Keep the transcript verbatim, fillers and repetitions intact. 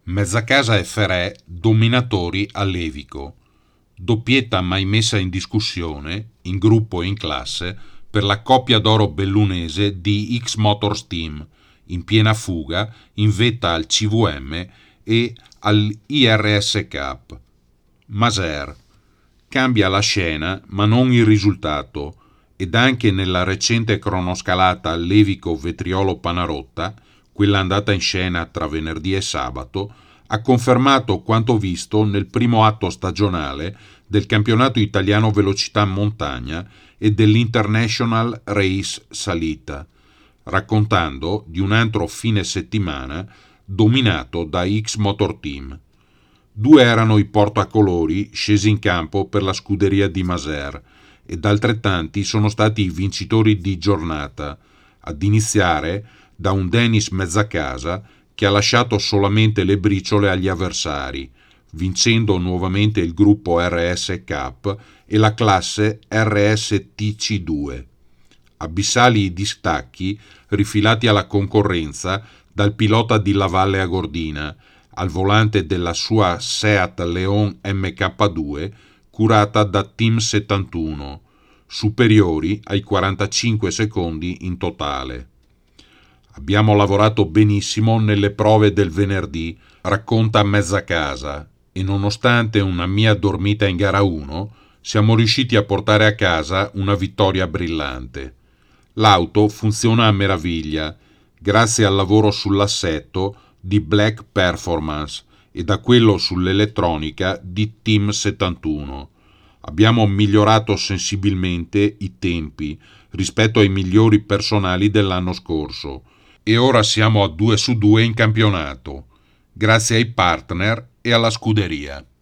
Mezzacasa e Ferré dominatori a Levico. Doppietta mai messa in discussione, in gruppo e in classe, per la coppia d'oro bellunese di X-Motors Team, in piena fuga, in vetta al C V M e all'I R S Cup. Maser. Cambia la scena, ma non il risultato, ed anche nella recente cronoscalata Levico-Vetriolo-Panarotta, quella andata in scena tra venerdì e sabato, ha confermato quanto visto nel primo atto stagionale del campionato italiano velocità montagna e dell'International Race Salita, raccontando di un altro fine settimana dominato da X-Motor Team. Due erano i portacolori scesi in campo per la scuderia di Maser, ed altrettanti sono stati i vincitori di giornata, ad iniziare da un Denis Mezzacasa che ha lasciato solamente le briciole agli avversari, vincendo nuovamente il gruppo R S Cup e la classe R S T C due. Abissali i distacchi rifilati alla concorrenza dal pilota di Lavalle Agordina, al volante della sua Seat Leon M K due, curata da Team settantuno, superiori ai quarantacinque secondi in totale. Abbiamo lavorato benissimo nelle prove del venerdì, racconta Mezzacasa, e nonostante una mia dormita in gara uno, siamo riusciti a portare a casa una vittoria brillante. L'auto funziona a meraviglia, grazie al lavoro sull'assetto di Black Performance e da quello sull'elettronica di Team settantuno. Abbiamo migliorato sensibilmente i tempi rispetto ai migliori personali dell'anno scorso e ora siamo a due su due in campionato, grazie ai partner e alla scuderia.